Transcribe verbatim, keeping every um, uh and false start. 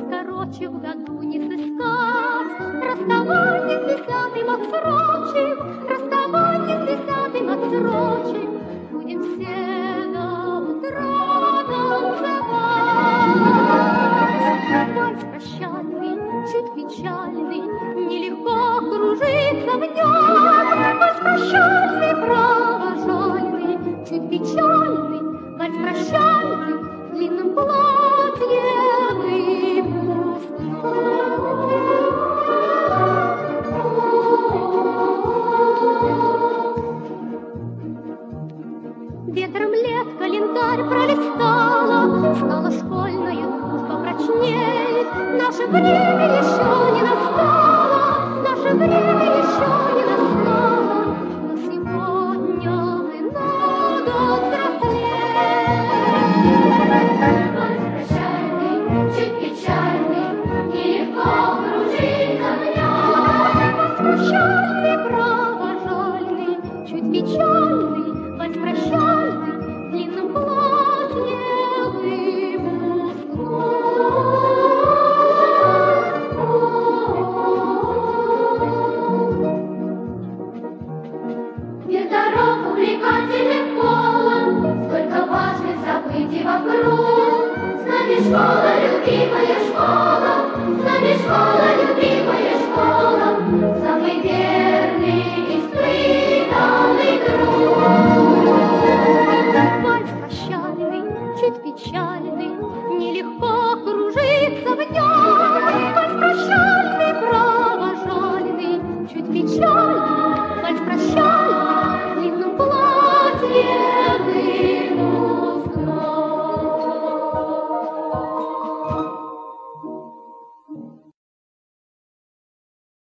короче в году не сыскать. Расставание с десятым отсрочим, расставание с десятым отсрочим. Будем все до утра танцевать. Вальс прощальный, чуть печальный, нелегко кружиться в нем.